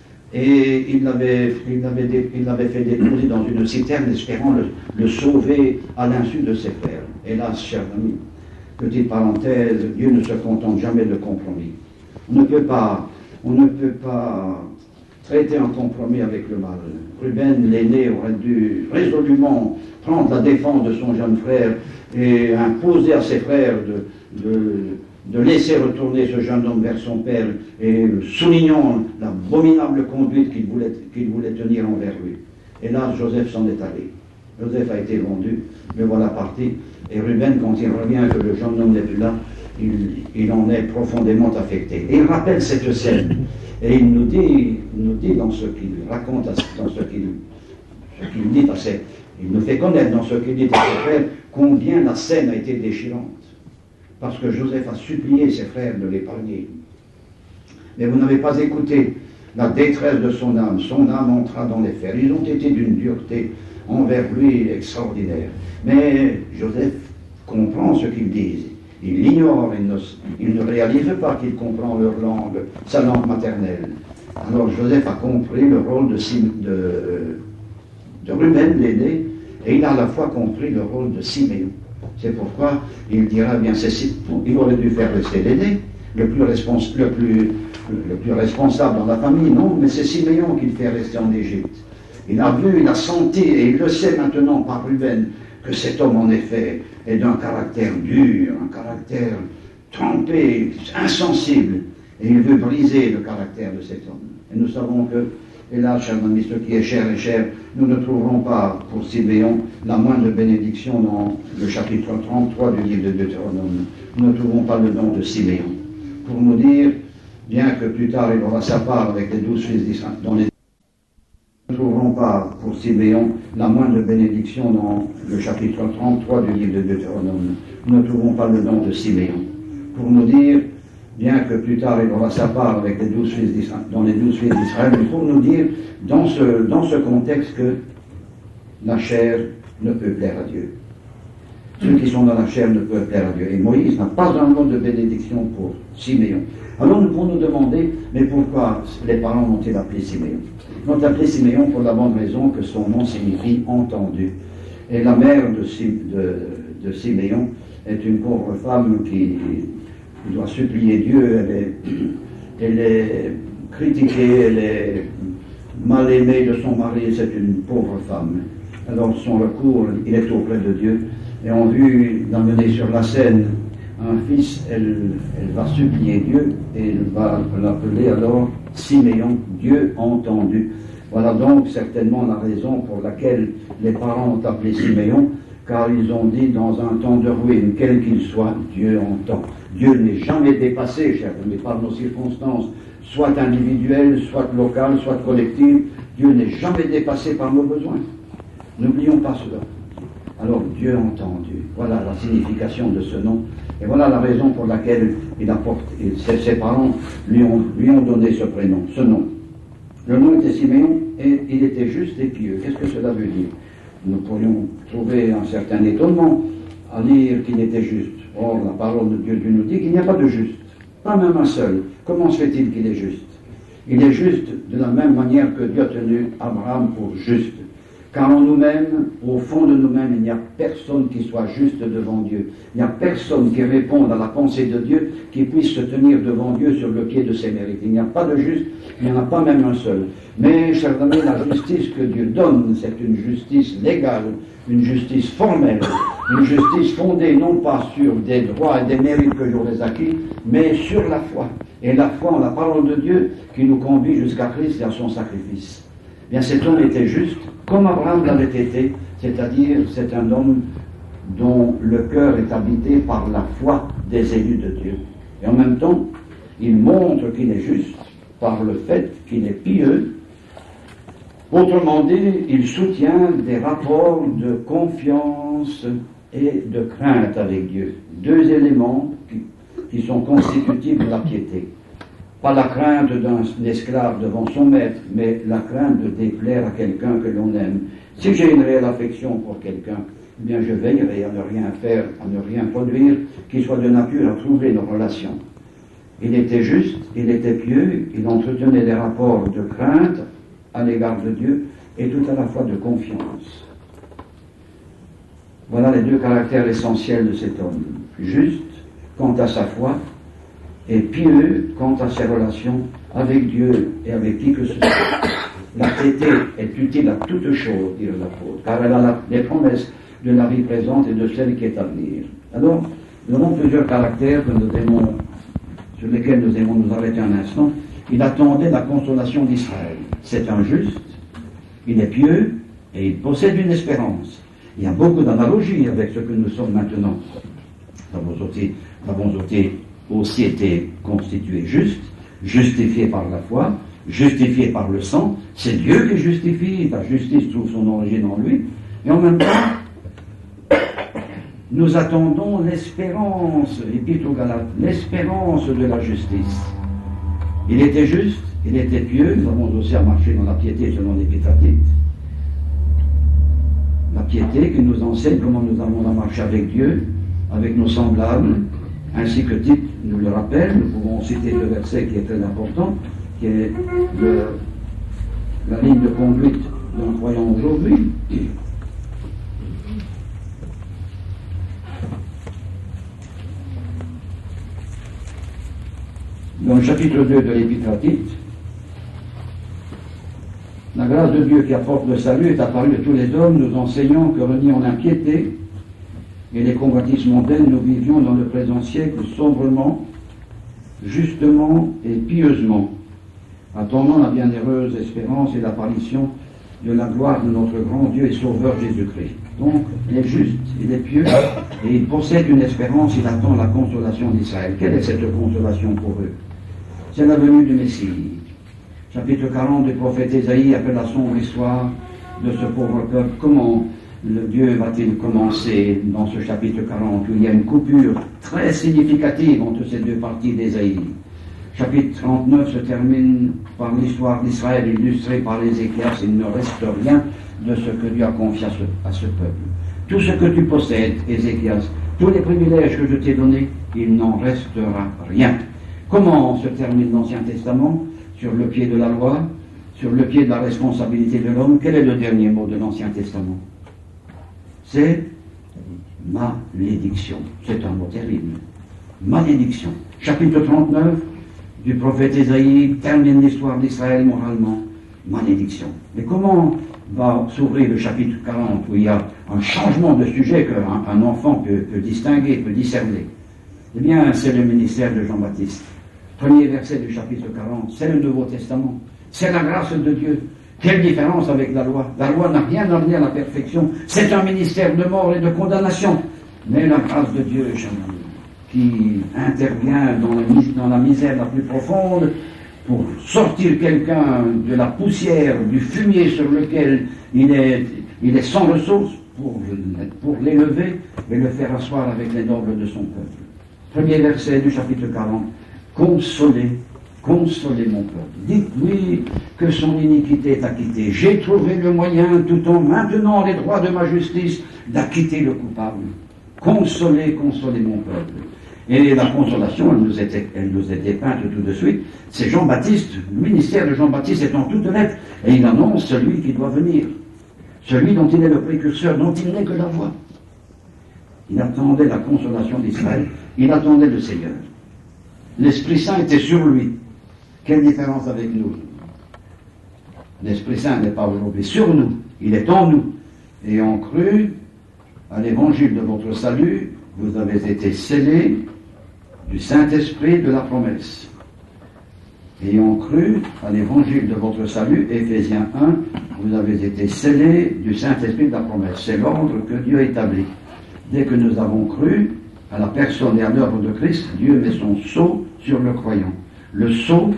Et il l'avait, il l'avait, il l'avait fait déposer dans une citerne, espérant le, le sauver à l'insu de ses frères. Hélas, chers amis, petite parenthèse, Dieu ne se contente jamais de compromis. On ne peut pas, on ne peut pas traiter un compromis avec le mal. Ruben, l'aîné, aurait dû résolument prendre la défense de son jeune frère et imposer à ses frères de, de, de laisser retourner ce jeune homme vers son père, et soulignant l'abominable conduite qu'il voulait, qu'il voulait tenir envers lui. Et là, Joseph s'en est allé. Joseph a été vendu, le voilà parti. Et Ruben, quand il revient que le jeune homme n'est plus là, il, il en est profondément affecté. Et il rappelle cette scène. Et il nous dit, il nous dit dans ce qu'il raconte, dans ce qu'il, ce qu'il dit à ses, il nous fait connaître dans ce qu'il dit à ses frères combien la scène a été déchirante. Parce que Joseph a supplié ses frères de l'épargner. Mais vous n'avez pas écouté la détresse de son âme. Son âme entra dans les fers. Ils ont été d'une dureté envers lui extraordinaire. Mais Joseph comprend ce qu'ils disent. Il l'ignore, il ne, il ne réalise pas qu'il comprend leur langue, sa langue maternelle. Alors Joseph a compris le rôle de, de, de Ruben, l'aîné, et il a à la fois compris le rôle de Siméon. C'est pourquoi il dira, bien, c'est, il aurait dû faire rester l'aîné, le plus, respons, le, plus, le plus responsable dans la famille, non, mais c'est Siméon qui le fait rester en Égypte. Il a vu, il a senti, et il le sait maintenant par Ruben, que cet homme, en effet, est d'un caractère dur, un caractère trempé, insensible. Et il veut briser le caractère de cet homme. Et nous savons que, hélas, chers amis, ce qui est cher est cher, nous ne trouverons pas pour Siméon la moindre bénédiction dans le chapitre trente-trois du livre de Deutéronome. Nous ne trouverons pas le nom de Siméon. Pour nous dire, bien que plus tard il aura sa part avec les douze fils d'Israël, dans les... nous ne trouverons pas pour Siméon la moindre bénédiction dans le chapitre trente-trois du livre de Deutéronome. Nous ne trouverons pas le nom de Siméon. Pour nous dire, bien que plus tard il aura sa part avec les douze fils d'Israël, dans les douze fils d'Israël, pour nous dire, dans ce, dans ce contexte, que la chair ne peut plaire à Dieu. Ceux qui sont dans la chair ne peuvent plaire à Dieu. Et Moïse n'a pas un mot de bénédiction pour Siméon. Alors nous pouvons nous demander, mais pourquoi les parents l'ont-ils appelé Siméon? Ils l'ont appelé Siméon pour la bonne raison que son nom signifie entendu. Et la mère de, de, de Siméon est une pauvre femme qui doit supplier Dieu. Elle est, elle est critiquée, elle est mal aimée de son mari, c'est une pauvre femme. Alors son recours, il est auprès de Dieu. Et en vue d'amener sur la scène un fils, elle, elle va supplier Dieu et elle va l'appeler alors Siméon, Dieu entendu. Voilà donc certainement la raison pour laquelle les parents ont appelé Siméon, car ils ont dit dans un temps de ruine, quel qu'il soit, Dieu entend. Dieu n'est jamais dépassé, chers amis, par nos circonstances, soit individuelles, soit locales, soit collectives. Dieu n'est jamais dépassé par nos besoins. N'oublions pas cela. Alors Dieu entendu, voilà la signification de ce nom, et voilà la raison pour laquelle il apporte, il, ses, ses parents lui ont, lui ont donné ce prénom, ce nom. Le nom était Siméon, et il était juste et pieux. Qu'est-ce que cela veut dire? Nous pourrions trouver un certain étonnement à lire qu'il était juste. Or, la parole de Dieu, Dieu nous dit qu'il n'y a pas de juste, pas même un seul. Comment se fait-il qu'il est juste? Il est juste de la même manière que Dieu a tenu Abraham pour juste. Car en nous-mêmes, au fond de nous-mêmes, il n'y a personne qui soit juste devant Dieu. Il n'y a personne qui réponde à la pensée de Dieu, qui puisse se tenir devant Dieu sur le pied de ses mérites. Il n'y a pas de juste, il n'y en a pas même un seul. Mais, chers amis, la justice que Dieu donne, c'est une justice légale, une justice formelle, une justice fondée non pas sur des droits et des mérites que j'aurais acquis, mais sur la foi. Et la foi en la parole de Dieu qui nous conduit jusqu'à Christ et à son sacrifice. Bien, cet homme était juste, comme Abraham l'avait été, c'est-à-dire c'est un homme dont le cœur est habité par la foi des élus de Dieu. Et en même temps, il montre qu'il est juste par le fait qu'il est pieux. Autrement dit, il soutient des rapports de confiance et de crainte avec Dieu. Deux éléments qui, qui sont constitutifs de la piété. Pas la crainte d'un esclave devant son maître, mais la crainte de déplaire à quelqu'un que l'on aime. Si j'ai une réelle affection pour quelqu'un, eh bien je veillerai à ne rien faire, à ne rien produire qui soit de nature à troubler nos relations. Il était juste, il était pieux, il entretenait des rapports de crainte à l'égard de Dieu et tout à la fois de confiance. Voilà les deux caractères essentiels de cet homme. Juste quant à sa foi, et pieux quant à ses relations avec Dieu et avec qui que ce soit. La piété est utile à toute chose, dit l'apôtre, car elle a la, les promesses de la vie présente et de celle qui est à venir. Alors, nous avons plusieurs caractères que nous aimons, sur lesquels nous aimons nous arrêter un instant. Il attendait la consolation d'Israël. C'est un juste, il est pieux et il possède une espérance. Il y a beaucoup d'analogies avec ce que nous sommes maintenant. Nous avons aussi, nous avons aussi aussi été constitué juste, justifié par la foi, justifié par le sang. C'est Dieu qui justifie, la justice trouve son origine en lui. Et en même temps, nous attendons l'espérance, épître aux Galates, l'espérance de la justice. Il était juste, il était pieux, nous avons aussi à marcher dans la piété selon l'épître à Tite. La piété qui nous enseigne comment nous avons à marcher avec Dieu, avec nos semblables, ainsi que Tite nous le rappelle. Nous pouvons citer le verset qui est très important, qui est le, la ligne de conduite d'un croyant aujourd'hui. Dans le chapitre deux de l'Épître à Tite, la La grâce de Dieu qui apporte le salut est apparue de tous les hommes, nous enseignant que reniant l'impiété et les convoitises mondaines, nous vivions dans le présent siècle sobrement, justement et pieusement, attendant la bienheureuse espérance et l'apparition de la gloire de notre grand Dieu et Sauveur Jésus-Christ. Donc, il est juste, il est pieux, et il possède une espérance, il attend la consolation d'Israël. Quelle est cette consolation pour eux? C'est la venue du Messie. Chapitre quarante du prophète Ésaïe appelle la sombre histoire de ce pauvre peuple. Comment le Dieu va-t-il commencer dans ce chapitre quarante, où il y a une coupure très significative entre ces deux parties d'Ésaïe? Chapitre trente-neuf se termine par l'histoire d'Israël illustrée par l'Ézéchias. Il ne reste rien de ce que Dieu a confié à ce, à ce peuple. Tout ce que tu possèdes, Ézéchias, tous les privilèges que je t'ai donnés, il n'en restera rien. Comment se termine l'Ancien Testament? Sur le pied de la loi, sur le pied de la responsabilité de l'homme. Quel est le dernier mot de l'Ancien Testament? C'est malédiction. C'est un mot terrible. Malédiction. Chapitre trente-neuf du prophète Ésaïe termine l'histoire d'Israël moralement. Malédiction. Mais comment va s'ouvrir le chapitre quarante, où il y a un changement de sujet qu'un un enfant peut, peut distinguer, peut discerner? Eh bien, c'est le ministère de Jean-Baptiste. Premier verset du chapitre quarante, c'est le Nouveau Testament, c'est la grâce de Dieu. Quelle différence avec la loi? La loi n'a rien amené à la perfection, c'est un ministère de mort et de condamnation. Mais la grâce de Dieu, qui intervient dans la, dans la misère la plus profonde, pour sortir quelqu'un de la poussière, du fumier sur lequel il est, il est sans ressources, pour, pour l'élever et le faire asseoir avec les nobles de son peuple. Premier verset du chapitre quarante. Consolez, consolez mon peuple. Dites-lui que son iniquité est acquittée. J'ai trouvé le moyen, tout en maintenant les droits de ma justice, d'acquitter le coupable. Consolez, consolez mon peuple. Et la consolation, elle nous était, elle nous est dépeinte tout de suite. C'est Jean-Baptiste, le ministère de Jean-Baptiste est en toutes lettres, et il annonce celui qui doit venir. Celui dont il est le précurseur, dont il n'est que la voix. Il attendait la consolation d'Israël, il attendait le Seigneur. L'Esprit Saint était sur lui. Quelle différence avec nous? L'Esprit Saint n'est pas aujourd'hui sur nous, il est en nous. Ayant cru à l'évangile de votre salut, vous avez été scellés du Saint-Esprit de la promesse. Ayant cru à l'évangile de votre salut, Éphésiens un, vous avez été scellés du Saint-Esprit de la promesse. C'est l'ordre que Dieu a établi. Dès que nous avons cru à la personne et à l'œuvre de Christ, Dieu met son sceau sur le croyant. Le sceau,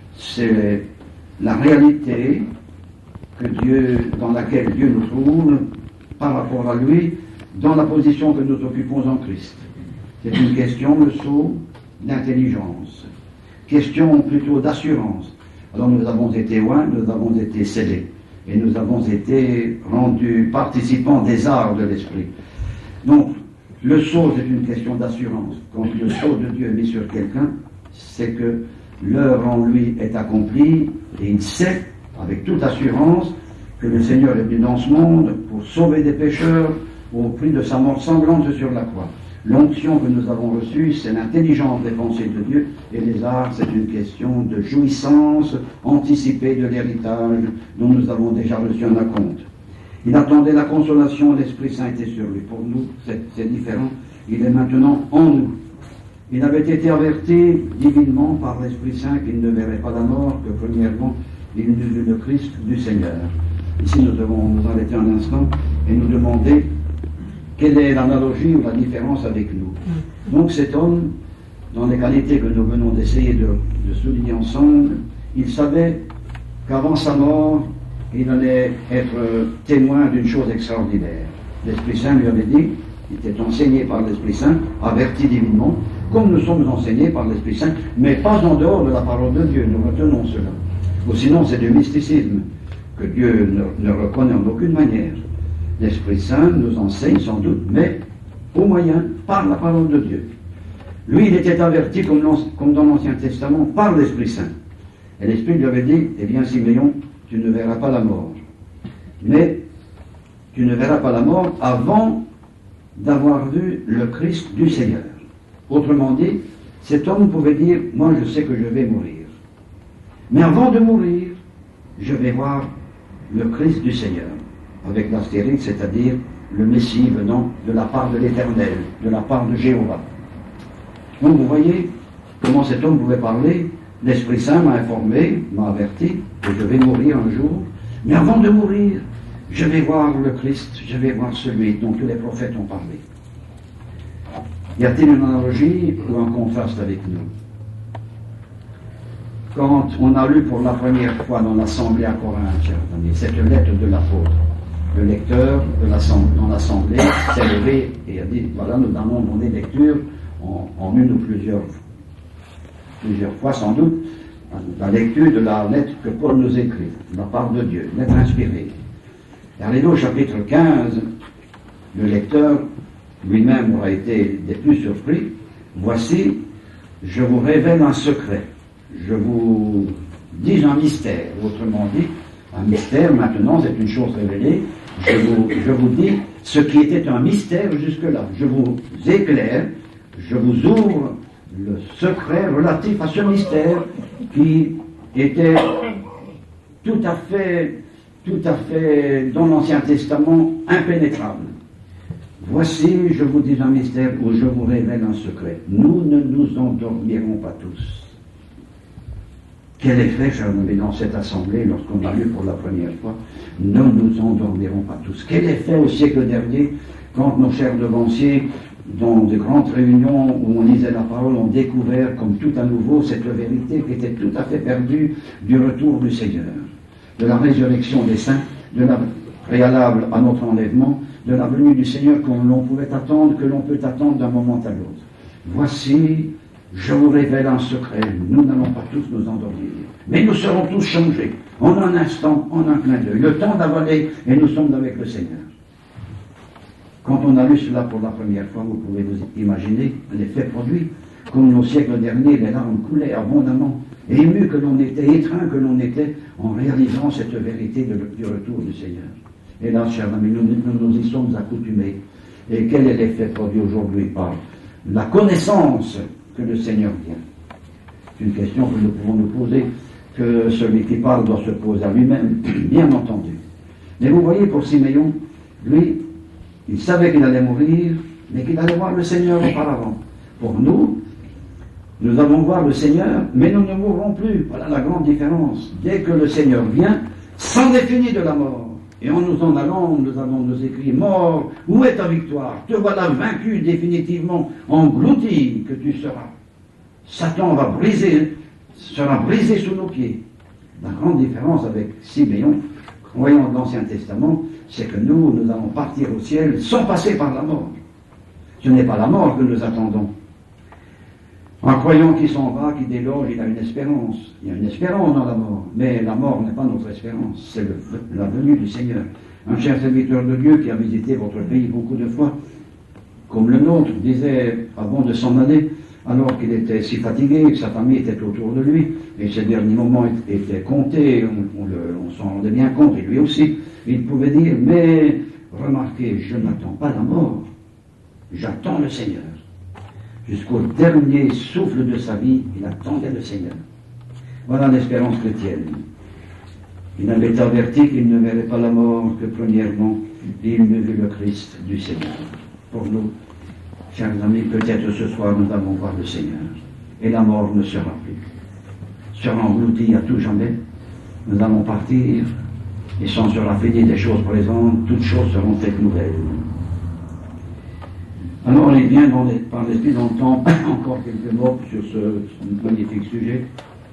c'est la réalité que Dieu, dans laquelle Dieu nous trouve par rapport à lui, dans la position que nous occupons en Christ. C'est une question, le sceau, d'intelligence. Question plutôt d'assurance. Alors nous avons été loin, nous avons été scellés. Et nous avons été rendus participants des arts de l'Esprit. Donc, le sceau, c'est une question d'assurance. Quand le sceau de Dieu est mis sur quelqu'un, c'est que l'œuvre en lui est accomplie et il sait, avec toute assurance, que le Seigneur est venu dans ce monde pour sauver des pécheurs au prix de sa mort sanglante sur la croix. L'onction que nous avons reçue, c'est l'intelligence des pensées de Dieu, et les arts, c'est une question de jouissance anticipée de l'héritage dont nous avons déjà reçu un acompte. Il attendait la consolation, l'Esprit Saint était sur lui. Pour nous, c'est, c'est différent. Il est maintenant en nous. Il avait été averti divinement par l'Esprit Saint qu'il ne verrait pas la mort, que premièrement, il n'eût vu le Christ du Seigneur. Ici, nous devons nous arrêter un instant et nous demander quelle est l'analogie ou la différence avec nous. Donc cet homme, dans les qualités que nous venons d'essayer de, de souligner ensemble, il savait qu'avant sa mort, il allait être témoin d'une chose extraordinaire. L'Esprit Saint lui avait dit, il était enseigné par l'Esprit Saint, averti divinement, comme nous sommes enseignés par l'Esprit Saint, mais pas en dehors de la parole de Dieu, nous retenons cela. Ou sinon c'est du mysticisme, que Dieu ne, ne reconnaît en aucune manière. L'Esprit Saint nous enseigne sans doute, mais au moyen, par la parole de Dieu. Lui, il était averti, comme, comme dans l'Ancien Testament, par l'Esprit Saint. Et l'Esprit lui avait dit, eh bien Siméon, tu ne verras pas la mort. Mais tu ne verras pas la mort avant d'avoir vu le Christ du Seigneur. Autrement dit, cet homme pouvait dire, moi je sais que je vais mourir. Mais avant de mourir, je vais voir le Christ du Seigneur, avec l'astérix, c'est-à-dire le Messie venant de la part de l'Éternel, de la part de Jéhovah. Donc vous voyez comment cet homme pouvait parler. L'Esprit Saint m'a informé, m'a averti que je vais mourir un jour, mais avant de mourir, je vais voir le Christ, je vais voir celui dont tous les prophètes ont parlé. Y a-t-il une analogie ou un contraste avec nous? Quand on a lu pour la première fois dans l'Assemblée à Corinthe, chers amis, cette lettre de l'apôtre, le lecteur de dans l'Assemblée s'est levé et a dit, voilà, nous allons donner lecture en, en une ou plusieurs, plusieurs fois sans doute, la lecture de la lettre que Paul nous écrit, de la part de Dieu, lettre inspirée. Et arrivé au chapitre quinze, le lecteur lui-même aura été des plus surpris. Voici, je vous révèle un secret. Je vous dis un mystère. Autrement dit, un mystère, maintenant, c'est une chose révélée. Je vous, je vous dis ce qui était un mystère jusque-là. Je vous éclaire, je vous ouvre le secret relatif à ce mystère qui était tout à fait, tout à fait, dans l'Ancien Testament, impénétrable. Voici, je vous dis un mystère où je vous révèle un secret. Nous ne nous endormirons pas tous. Quel effet, chers amis, dans cette assemblée, lorsqu'on a lu pour la première fois, ne nous endormirons pas tous. Quel effet au siècle dernier, quand nos chers devanciers, dans de grandes réunions où on lisait la parole, ont découvert comme tout à nouveau cette vérité qui était tout à fait perdue du retour du Seigneur, de la résurrection des saints, de la préalable à notre enlèvement, de la venue du Seigneur que l'on pouvait attendre, que l'on peut attendre d'un moment à l'autre. Voici, je vous révèle un secret, nous n'allons pas tous nous endormir, mais nous serons tous changés, en un instant, en un clin d'œil, le temps d'avaler, et nous sommes avec le Seigneur. Quand on a lu cela pour la première fois, vous pouvez vous imaginer l'effet produit, comme au siècle dernier, les larmes coulaient abondamment, émus que l'on était, étreints que l'on était, en réalisant cette vérité de, du retour du Seigneur. Et là, chers amis, nous, nous nous y sommes accoutumés. Et quel est l'effet produit aujourd'hui par la connaissance que le Seigneur vient? C'est une question que nous pouvons nous poser, que celui qui parle doit se poser à lui-même, bien entendu. Mais vous voyez, pour Siméon, lui, il savait qu'il allait mourir, mais qu'il allait voir le Seigneur auparavant. Pour nous, nous allons voir le Seigneur, mais nous ne mourrons plus. Voilà la grande différence. Dès que le Seigneur vient, s'en est fini de la mort. Et en nous en allant, nous allons nous écrire, mort, où est ta victoire? Te voilà vaincu définitivement, englouti que tu seras. Satan va briser, sera brisé sous nos pieds. La grande différence avec Siméon, croyant de l'Ancien Testament, c'est que nous, nous allons partir au ciel sans passer par la mort. Ce n'est pas la mort que nous attendons. Un croyant qui s'en va, qui déloge, il a une espérance. Il y a une espérance dans la mort. Mais la mort n'est pas notre espérance. C'est le, la venue du Seigneur. Un cher serviteur de Dieu qui a visité votre pays beaucoup de fois, comme le nôtre, disait avant de s'en aller, alors qu'il était si fatigué, que sa famille était autour de lui, et ses derniers moments étaient comptés, on, on, le, on s'en rendait bien compte, et lui aussi, il pouvait dire, mais remarquez, je n'attends pas la mort, j'attends le Seigneur. Jusqu'au dernier souffle de sa vie, il attendait le Seigneur. Voilà l'espérance chrétienne. Il avait averti qu'il ne verrait pas la mort, que premièrement, il ne vit le Christ du Seigneur. Pour nous, chers amis, peut-être ce soir nous allons voir le Seigneur. Et la mort ne sera plus. Sera engloutie à tout jamais. Nous allons partir, et sans sera fini des choses présentes, toutes choses seront faites nouvelles. Alors il vient dans les, par l'Esprit dans le temps, encore quelques mots sur ce, ce magnifique sujet.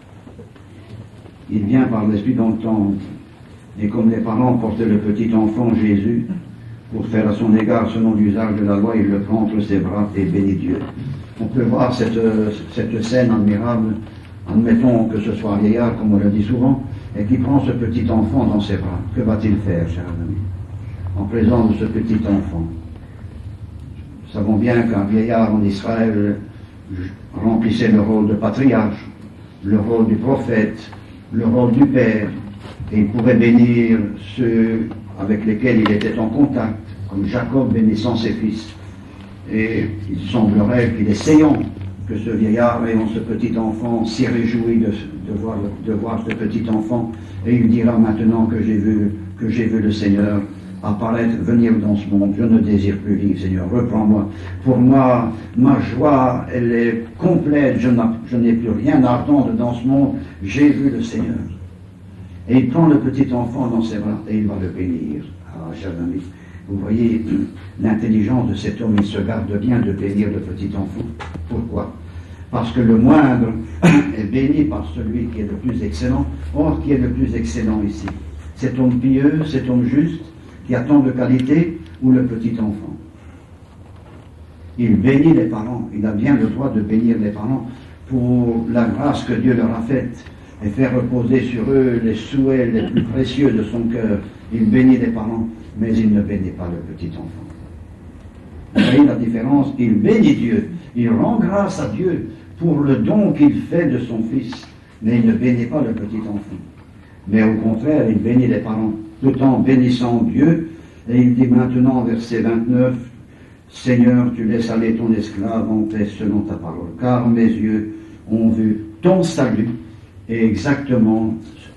Il vient par l'Esprit dans le temps, et comme les parents portaient le petit enfant Jésus, pour faire à son égard selon l'usage de la loi, il le prend entre ses bras et bénit Dieu. On peut voir cette, cette scène admirable, admettons que ce soit un vieillard, comme on le dit souvent, et qui prend ce petit enfant dans ses bras. Que va-t-il faire, chers amis, en présence de ce petit enfant? Nous savons bien qu'un vieillard en Israël remplissait le rôle de patriarche, le rôle du prophète, le rôle du père, et il pouvait bénir ceux avec lesquels il était en contact, comme Jacob bénissant ses fils. Et il semblerait qu'il est saillant que ce vieillard, ayant ce petit enfant, s'y réjouit de, de, voir, de voir ce petit enfant, et il dira maintenant que j'ai vu que j'ai vu le Seigneur apparaître, venir dans ce monde. Je ne désire plus vivre, Seigneur, reprends-moi. Pour moi, ma joie, elle est complète, je n'ai plus rien à attendre dans ce monde. J'ai vu le Seigneur. Et il prend le petit enfant dans ses bras et il va le bénir. Ah, cher ami, vous voyez l'intelligence de cet homme, il se garde bien de bénir le petit enfant. Pourquoi? Parce que le moindre est béni par celui qui est le plus excellent. Or, qui est le plus excellent ici? Cet homme pieux, cet homme juste, qui a tant de qualité, ou le petit enfant? Il bénit les parents, il a bien le droit de bénir les parents pour la grâce que Dieu leur a faite et faire reposer sur eux les souhaits les plus précieux de son cœur. Il bénit les parents, mais il ne bénit pas le petit enfant. Vous voyez la différence? Il bénit Dieu, il rend grâce à Dieu pour le don qu'il fait de son fils, mais il ne bénit pas le petit enfant. Mais au contraire, il bénit les parents, tout en bénissant Dieu, et il dit maintenant, verset vingt-neuf, « Seigneur, tu laisses aller ton esclave en paix selon ta parole, car mes yeux ont vu ton salut, et exactement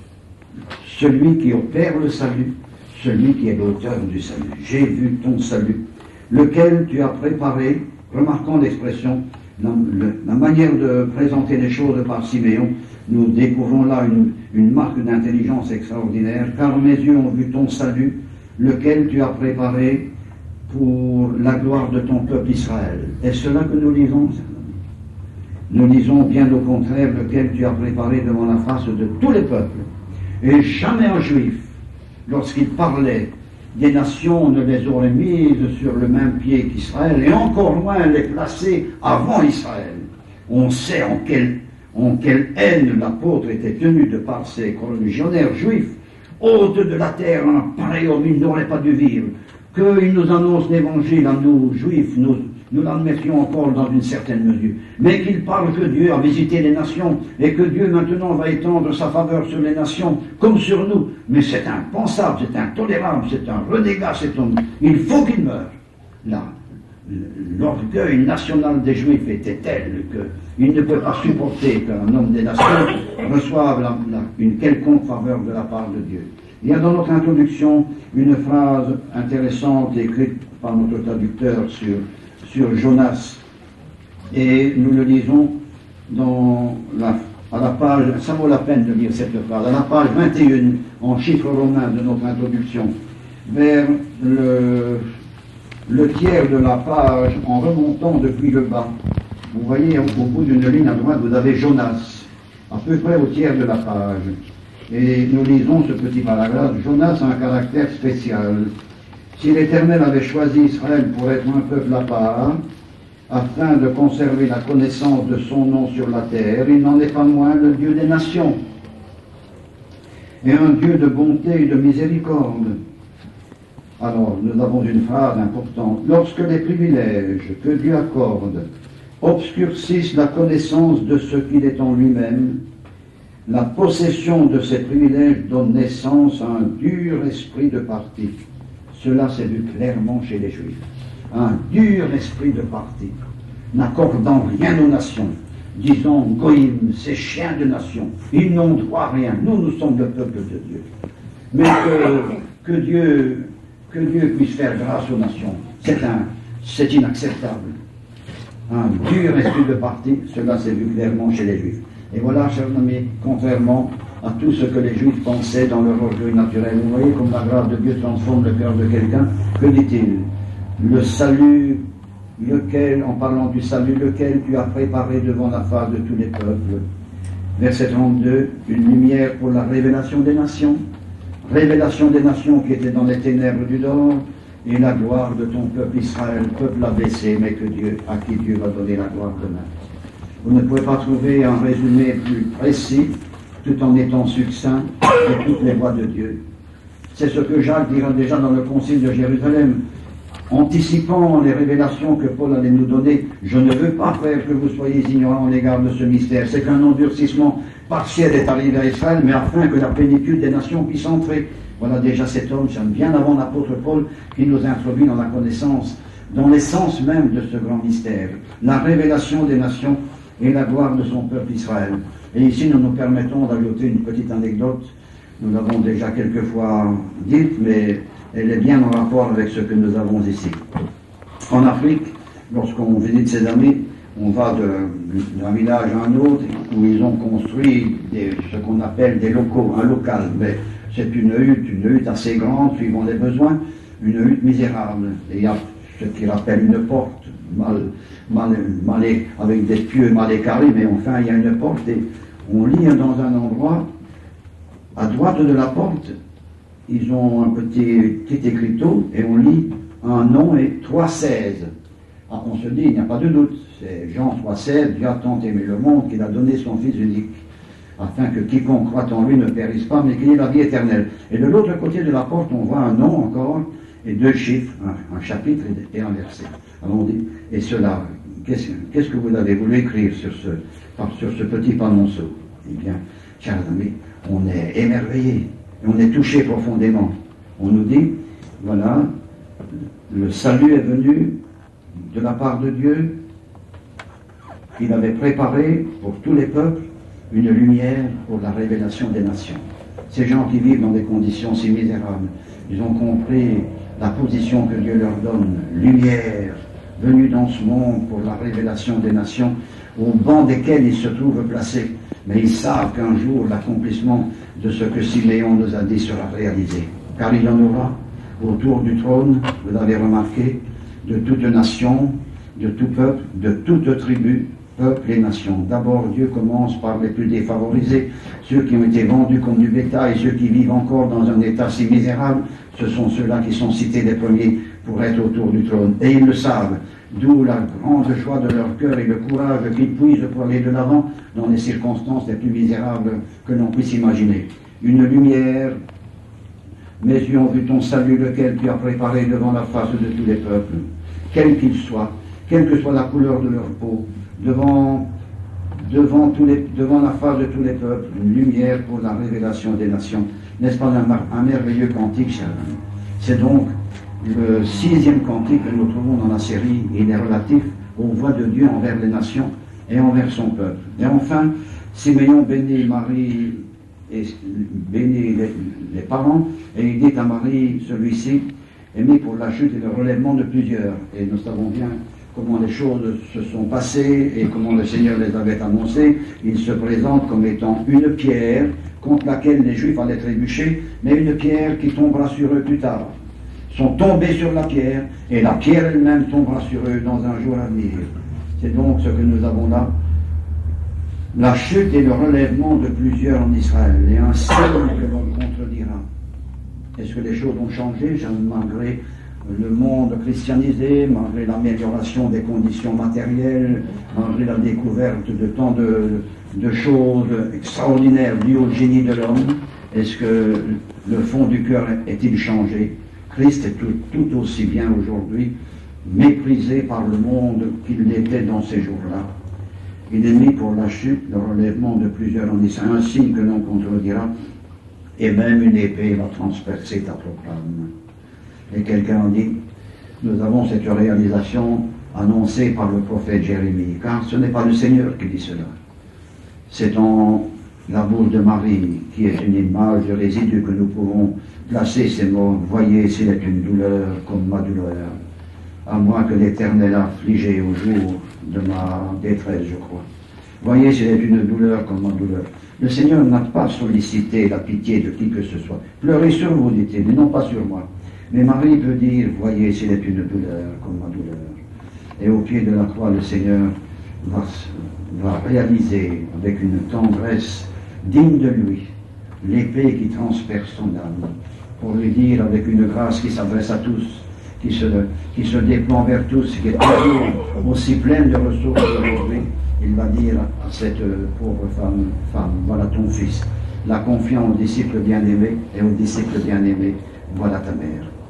celui qui opère le salut, celui qui est l'auteur du salut. J'ai vu ton salut, lequel tu as préparé. » Remarquons l'expression, la, la manière de présenter les choses par Siméon. Nous découvrons là une, une marque d'intelligence extraordinaire. « Car mes yeux ont vu ton salut, lequel tu as préparé pour la gloire de ton peuple Israël. » Est-ce cela que nous lisons? Nous lisons bien au contraire, lequel tu as préparé devant la face de tous les peuples. Et jamais un juif, lorsqu'il parlait des nations, ne les aurait mises sur le même pied qu'Israël, et encore moins les placer avant Israël. On sait en quelle, en quelle haine l'apôtre était tenu de par ses religionnaires juifs. Hôte de la terre, un pareil homme, il n'aurait pas dû vivre. Qu'il nous annonce l'évangile à nous, juifs, nous, nous l'admettions encore dans une certaine mesure. Mais qu'il parle que Dieu a visité les nations, et que Dieu maintenant va étendre sa faveur sur les nations, comme sur nous. Mais c'est impensable, c'est intolérable, c'est un renégat, cet homme. Il faut qu'il meure. Là, l'orgueil national des Juifs était tel qu'il ne peut pas supporter qu'un homme des nations reçoive la, la, une quelconque faveur de la part de Dieu. Il y a dans notre introduction une phrase intéressante écrite par notre traducteur sur, sur Jonas. Et nous le lisons dans la, à la page, ça vaut la peine de lire cette phrase, à la page vingt et un en chiffres romains de notre introduction, vers le, le tiers de la page en remontant depuis le bas. Vous voyez, au, au bout d'une ligne à droite, vous avez Jonas, à peu près au tiers de la page. Et nous lisons ce petit paragraphe. Jonas a un caractère spécial. Si l'Éternel avait choisi Israël pour être un peuple à part, afin de conserver la connaissance de son nom sur la terre, il n'en est pas moins le Dieu des nations, et un Dieu de bonté et de miséricorde. Alors, nous avons une phrase importante. Lorsque les privilèges que Dieu accorde obscurcissent la connaissance de ce qu'il est en lui-même, la possession de ces privilèges donne naissance à un dur esprit de parti. Cela s'est vu clairement chez les Juifs. Un dur esprit de parti, n'accordant rien aux nations, disant Goïm, ces chiens de nations, ils n'ont droit à rien, nous, nous sommes le peuple de Dieu. Mais que, que, Dieu, que Dieu puisse faire grâce aux nations, c'est, un, c'est inacceptable. Un dur esprit de parti, cela s'est vu clairement chez les Juifs. Et voilà, chers amis, contrairement à tout ce que les Juifs pensaient dans leur orgueil naturel, vous voyez comme la grâce de Dieu transforme le cœur de quelqu'un. Que dit-il? Le salut, lequel, en parlant du salut, lequel tu as préparé devant la face de tous les peuples. Verset trente-deux, une lumière pour la révélation des nations. Révélation des nations qui étaient dans les ténèbres du dehors, et la gloire de ton peuple Israël, peuple abaissé, mais que Dieu, à qui Dieu va donner la gloire demain. Vous ne pouvez pas trouver un résumé plus précis, tout en étant succinct, de toutes les voies de Dieu. C'est ce que Jacques dira déjà dans le concile de Jérusalem, anticipant les révélations que Paul allait nous donner. Je ne veux pas, frère, que vous soyez ignorants à l'égard de ce mystère. C'est qu'un endurcissement partiel est arrivé à Israël, mais afin que la plénitude des nations puisse entrer. Voilà déjà cet homme, c'est bien avant l'apôtre Paul, qui nous introduit dans la connaissance, dans l'essence même de ce grand mystère, la révélation des nations et la gloire de son peuple Israël. Et ici, nous nous permettons d'ajouter une petite anecdote. Nous l'avons déjà quelquefois dite, mais elle est bien en rapport avec ce que nous avons ici. En Afrique, lorsqu'on visite ses amis, on va de, d'un village à un autre où ils ont construit des, ce qu'on appelle des locaux, un local. Mais c'est une hutte, une hutte assez grande, suivant les besoins, une hutte misérable. Et il y a ce qu'ils appellent une porte, mal, mal, mal, avec des pieux mal écarrés, mais enfin il y a une porte et on lit dans un endroit, à droite de la porte, ils ont un petit, petit écriteau et on lit un nom et trois seize. Ah, on se dit, il n'y a pas de doute, c'est Jean trois seize, Dieu a tant aimé le monde qu'il a donné son Fils unique, afin que quiconque croit en lui ne périsse pas, mais qu'il ait la vie éternelle. Et de l'autre côté de la porte, on voit un nom encore, et deux chiffres, un, un chapitre et un verset. Alors on dit, et cela, qu'est-ce, qu'est-ce que vous avez voulu écrire sur ce, sur ce petit panonceau? Eh bien, chers amis, on est émerveillés, on est touchés profondément. On nous dit, voilà, le salut est venu de la part de Dieu. Il avait préparé pour tous les peuples une lumière pour la révélation des nations. Ces gens qui vivent dans des conditions si misérables, ils ont compris la position que Dieu leur donne, lumière venue dans ce monde pour la révélation des nations, au banc desquels ils se trouvent placés. Mais ils savent qu'un jour l'accomplissement de ce que Siméon nous a dit sera réalisé. Car il y en aura autour du trône, vous l'avez remarqué, de toute nation, de tout peuple, de toute tribu, peuple et nation. D'abord, Dieu commence par les plus défavorisés, ceux qui ont été vendus comme du bétail, ceux qui vivent encore dans un état si misérable, ce sont ceux-là qui sont cités les premiers pour être autour du trône. Et ils le savent, d'où la grande joie de leur cœur et le courage qu'ils puisent pour aller de l'avant dans les circonstances les plus misérables que l'on puisse imaginer. Une lumière, mes yeux ont vu ton salut, lequel tu as préparé devant la face de tous les peuples, quels qu'ils soient, quelle que soit la couleur de leur peau, devant, devant, tous les, devant la face de tous les peuples, une lumière pour la révélation des nations. N'est-ce pas un, un merveilleux cantique, cher ami? C'est donc le sixième cantique que nous trouvons dans la série. Il est relatif aux voix de Dieu envers les nations et envers son peuple. Et enfin, Siméon bénit Marie et bénit les, les parents, et il dit à Marie, celui-ci est mis pour la chute et le relèvement de plusieurs. Et nous savons bien comment les choses se sont passées et comment le Seigneur les avait annoncées. Il se présente comme étant une pierre contre laquelle les Juifs allaient trébucher, mais une pierre qui tombera sur eux plus tard. Ils sont tombés sur la pierre, et la pierre elle-même tombera sur eux dans un jour à venir. C'est donc ce que nous avons là, la chute et le relèvement de plusieurs en Israël, et un signe que l'on contredira. Est-ce que les choses ont changé, malgré le monde christianisé, malgré l'amélioration des conditions matérielles, malgré la découverte de tant de, de choses extraordinaires dues au génie de l'homme? Est-ce que le fond du cœur est-il changé? Christ est tout, tout aussi bien aujourd'hui méprisé par le monde qu'il l'était dans ces jours-là. Il est mis pour la chute, le relèvement de plusieurs en Israël, un signe que l'on contredira, et même une épée va transpercer ta proclame. Et quelqu'un dit, nous avons cette réalisation annoncée par le prophète Jérémie, car ce n'est pas le Seigneur qui dit cela. C'est en la bouche de Marie, qui est une image de résidu que nous pouvons placer ces mots. Voyez s'il est une douleur comme ma douleur, à moins que l'Éternel affligé au jour de ma détresse, je crois. Voyez s'il est une douleur comme ma douleur. Le Seigneur n'a pas sollicité la pitié de qui que ce soit. Pleurez sur vous, dit-il, mais non pas sur moi. Mais Marie peut dire, voyez s'il est une douleur comme ma douleur. Et au pied de la croix, le Seigneur va, va réaliser avec une tendresse digne de lui l'épée qui transperce son âme, pour lui dire avec une grâce qui s'adresse à tous, qui se, qui se déploie vers tous, qui est toujours aussi pleine de ressources aujourd'hui. Il va dire à cette pauvre femme, femme, voilà ton fils. La confiant aux disciples bien-aimés et aux disciples bien-aimés, voilà ta mère.